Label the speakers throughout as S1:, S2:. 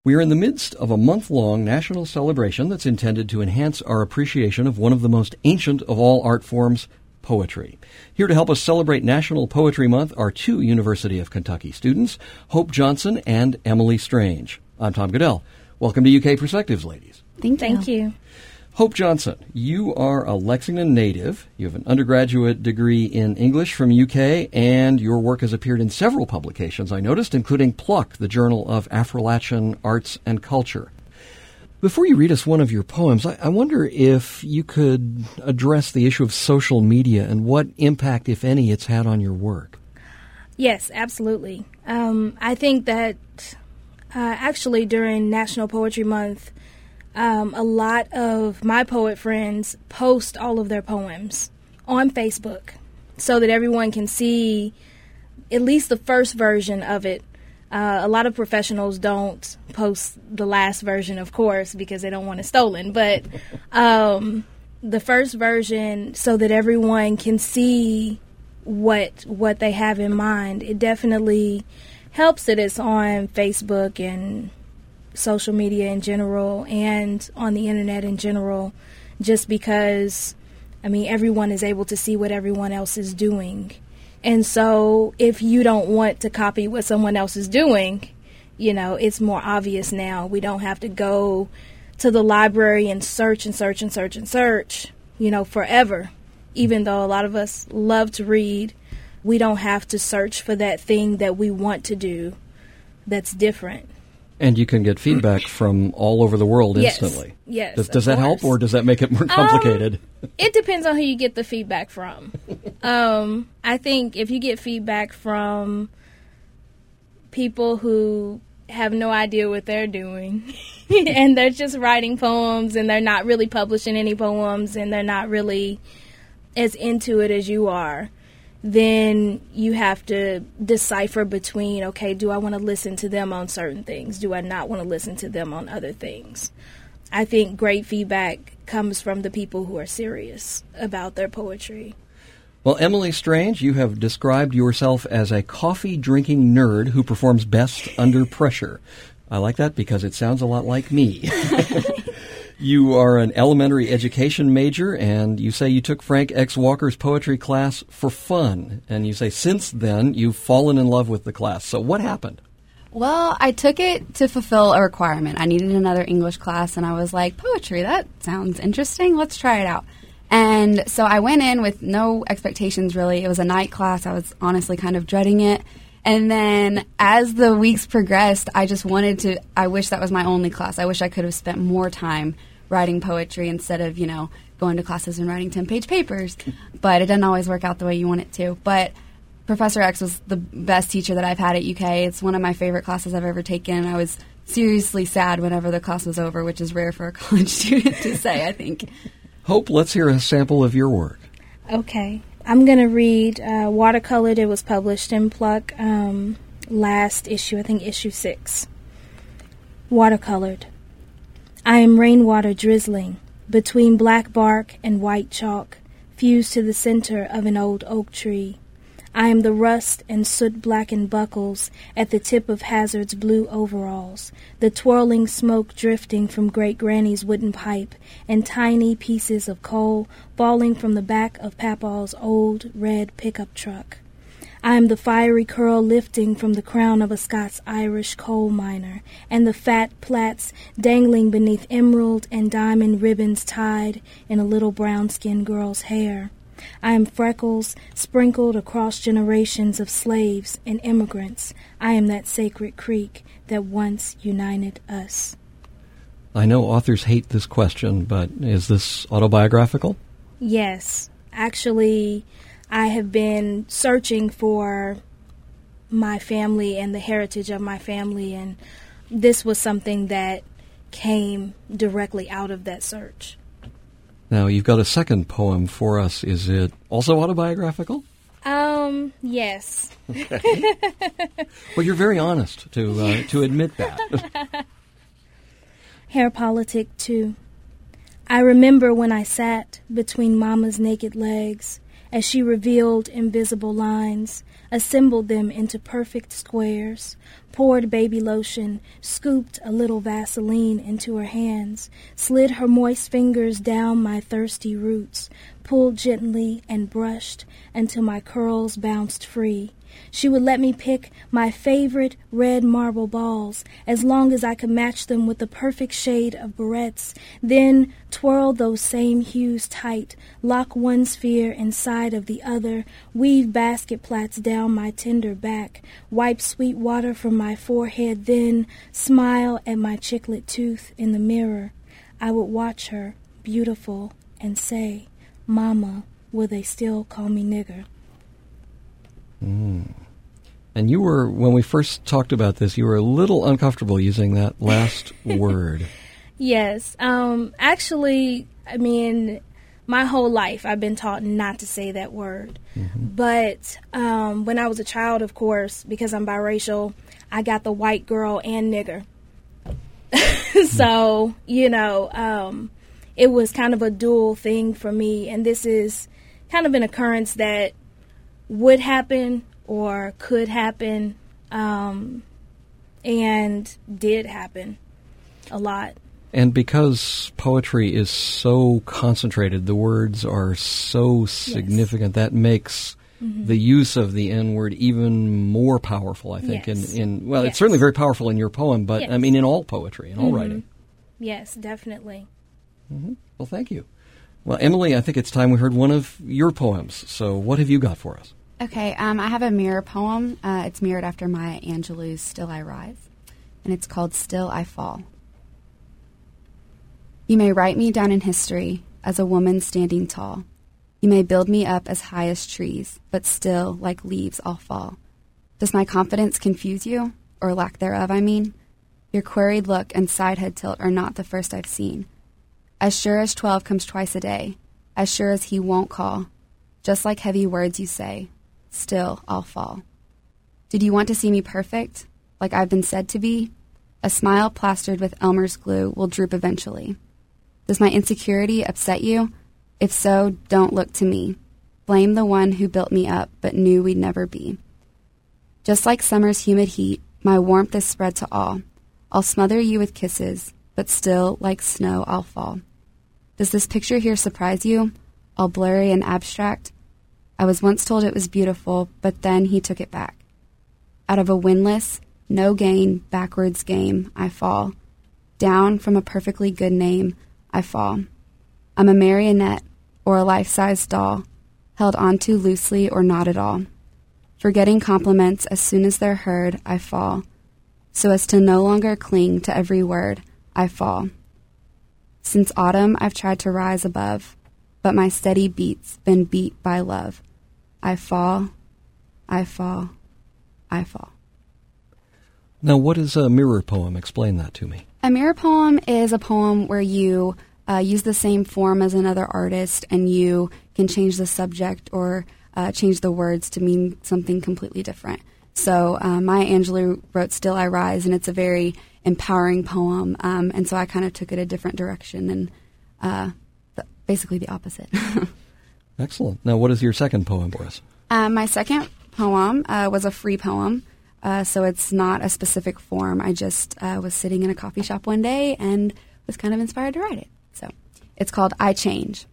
S1: We are in the midst of a month-long national celebration that's intended to enhance our appreciation of one of the most ancient of all art forms, poetry. Here to help us celebrate National Poetry Month are two University of Kentucky students, Hope Johnson and Emily Strange. I'm Tom Goodell. Welcome to UK Perspectives, ladies.
S2: Thank you.
S1: Hope Johnson, you are a Lexington native. You have an undergraduate degree in English from UK, and your work has appeared in several publications, I noticed, including Pluck, the Journal of Afro-Latin Arts and Culture. Before you read us one of your poems, I wonder if you could address the issue of social media and what impact, if any, it's had on your work.
S2: Yes, absolutely. I think that actually during National Poetry Month, a lot of my poet friends post all of their poems on Facebook so that everyone can see at least the first version of it. A lot of professionals don't post the last version, of course, because they don't want it stolen. But the first version so that everyone can see what they have in mind. It definitely helps that it's on Facebook and social media in general and on the internet in general, just because, everyone is able to see what everyone else is doing. And so if you don't want to copy what someone else is doing, it's more obvious now. We don't have to go to the library and search forever. Even though a lot of us love to read, we don't have to search for that thing that we want to do that's different.
S1: And you can get feedback from all over the world instantly.
S2: Yes.
S1: Does that help, or does that make it more complicated?
S2: It depends on who you get the feedback from. I think if you get feedback from people who have no idea what they're doing and they're just writing poems and they're not really publishing any poems and they're not really as into it as you are, then you have to decipher between, okay, do I want to listen to them on certain things? Do I not want to listen to them on other things? I think great feedback comes from the people who are serious about their poetry.
S1: Well, Emily Strange, you have described yourself as a coffee-drinking nerd who performs best under pressure. I like that because it sounds a lot like me. You are an elementary education major, and you say you took Frank X. Walker's poetry class for fun. And you say since then you've fallen in love with the class. So what happened?
S3: Well, I took it to fulfill a requirement. I needed another English class, and I was like, poetry, that sounds interesting. Let's try it out. And so I went in with no expectations, really. It was a night class. I was honestly kind of dreading it. And then as the weeks progressed, I wish that was my only class. I wish I could have spent more time writing poetry instead of, going to classes and writing 10-page papers. But it doesn't always work out the way you want it to. But Professor X was the best teacher that I've had at UK. It's one of my favorite classes I've ever taken. I was seriously sad whenever the class was over, which is rare for a college student to say, I think.
S1: Hope, let's hear a sample of your work.
S2: Okay. I'm going to read Watercolored. It was published in Pluck last issue, I think issue 6. Watercolored. I am rainwater drizzling between black bark and white chalk, fused to the center of an old oak tree. I am the rust and soot-blackened buckles at the tip of Hazard's blue overalls, the twirling smoke drifting from Great Granny's wooden pipe, and tiny pieces of coal falling from the back of Papaw's old red pickup truck. I am the fiery curl lifting from the crown of a Scots-Irish coal miner, and the fat plaits dangling beneath emerald and diamond ribbons tied in a little brown-skinned girl's hair. I am freckles sprinkled across generations of slaves and immigrants. I am that sacred creek that once united us.
S1: I know authors hate this question, but is this autobiographical?
S2: Yes. Actually, I have been searching for my family and the heritage of my family, and this was something that came directly out of that search.
S1: Now, you've got a second poem for us. Is it also autobiographical?
S2: Yes.
S1: Well, you're very honest to admit that.
S2: Hair Politic 2. I remember when I sat between Mama's naked legs as she revealed invisible lines, assembled them into perfect squares, poured baby lotion, scooped a little Vaseline into her hands, slid her moist fingers down my thirsty roots, pulled gently and brushed until my curls bounced free. She would let me pick my favorite red marble balls as long as I could match them with the perfect shade of barrettes, then twirl those same hues tight, lock one sphere inside of the other, weave basket plaits down my tender back, wipe sweet water from my forehead, then smile at my chiclet tooth in the mirror. I would watch her, beautiful, and say, "Mama, will they still call me nigger?"
S1: And you were, when we first talked about this, you were a little uncomfortable using that last word.
S2: Yes. Actually, I mean, my whole life I've been taught not to say that word. But when I was a child, of course, because I'm biracial, I got the white girl and nigger. So, it was kind of a dual thing for me. And this is kind of an occurrence that would happen or could happen and did happen a lot.
S1: And because poetry is so concentrated, the words are so significant, that makes the use of the N-word even more powerful, I think.
S2: Yes.
S1: It's certainly very powerful in your poem, but I mean in all poetry, in all writing.
S2: Yes, definitely.
S1: Well, thank you. Well, Emily, I think it's time we heard one of your poems. So what have you got for us?
S3: Okay, I have a mirror poem. It's mirrored after Maya Angelou's Still I Rise, and it's called Still I Fall. You may write me down in history as a woman standing tall. You may build me up as high as trees, but still, like leaves, I'll fall. Does my confidence confuse you, or lack thereof, I mean? Your queried look and side head tilt are not the first I've seen. As sure as 12 comes twice a day, as sure as he won't call, just like heavy words you say, still I'll fall. Did you want to see me perfect, like I've been said to be? A smile plastered with Elmer's glue will droop eventually. Does my insecurity upset you? If so, don't look to me. Blame the one who built me up but knew we'd never be. Just like summer's humid heat, my warmth is spread to all. I'll smother you with kisses, but still, like snow, I'll fall. Does this picture here surprise you? All blurry and abstract? I was once told it was beautiful, but then he took it back. Out of a winless, no gain, backwards game, I fall. Down from a perfectly good name, I fall. I'm a marionette, or a life-size doll, held onto loosely or not at all. Forgetting compliments as soon as they're heard, I fall. So as to no longer cling to every word, I fall. Since autumn, I've tried to rise above, but my steady beat's been beat by love. I fall, I fall, I fall.
S1: Now, what is a mirror poem? Explain that to me.
S3: A mirror poem is a poem where you use the same form as another artist, and you can change the subject or change the words to mean something completely different. So Maya Angelou wrote Still I Rise, and it's a very empowering poem, and so I kind of took it a different direction and basically the opposite.
S1: Excellent. Now, what is your second poem for us?
S3: My second poem was a free poem, so it's not a specific form. I just was sitting in a coffee shop one day and was kind of inspired to write it. So it's called I Change.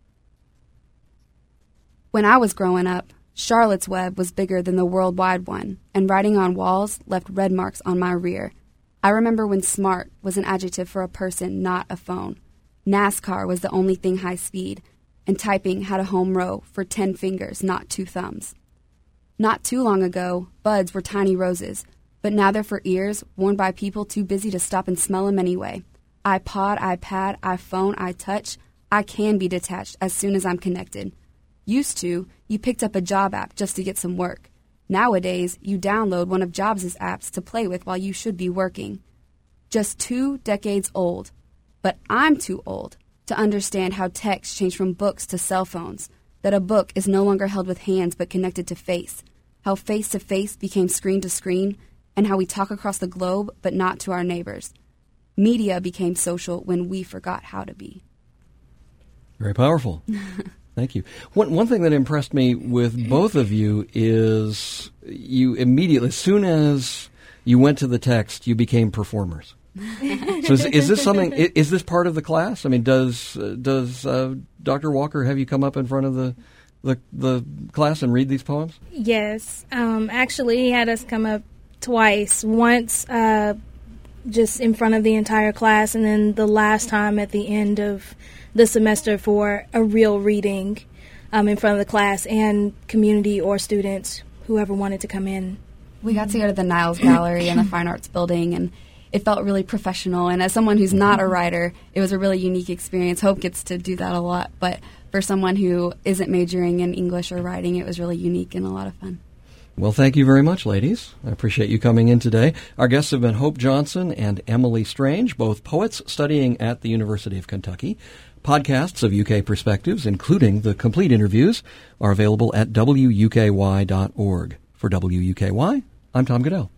S3: When I was growing up, Charlotte's Web was bigger than the worldwide one, and writing on walls left red marks on my rear. I remember when smart was an adjective for a person, not a phone. NASCAR was the only thing high speed, and typing had a home row for 10 fingers, not 2 thumbs. Not too long ago, buds were tiny roses, but now they're for ears, worn by people too busy to stop and smell them anyway. iPod, iPad, iPhone, iTouch, I can be detached as soon as I'm connected. Used to, you picked up a job app just to get some work. Nowadays, you download one of Jobs' apps to play with while you should be working. Just 2 decades old. But I'm too old to understand how text changed from books to cell phones, that a book is no longer held with hands but connected to face, how face-to-face became screen-to-screen, and how we talk across the globe but not to our neighbors. Media became social when we forgot how to be.
S1: Very powerful. Thank you. One thing that impressed me with both of you is you immediately, as soon as you went to the text, you became performers. So is this something? Is this part of the class? I mean, does Dr. Walker have you come up in front of the class and read these poems?
S2: Yes. Actually, he had us come up twice. Once just in front of the entire class, and then the last time at the end of the semester for a real reading in front of the class and community or students, whoever wanted to come in.
S3: We got to go to the Niles Gallery in the Fine Arts Building, and it felt really professional. And as someone who's not a writer, it was a really unique experience. Hope gets to do that a lot, but for someone who isn't majoring in English or writing, it was really unique and a lot of fun.
S1: Well, thank you very much, ladies. I appreciate you coming in today. Our guests have been Hope Johnson and Emily Strange, both poets studying at the University of Kentucky. Podcasts of UK Perspectives, including the complete interviews, are available at wuky.org. For WUKY, I'm Tom Goodell.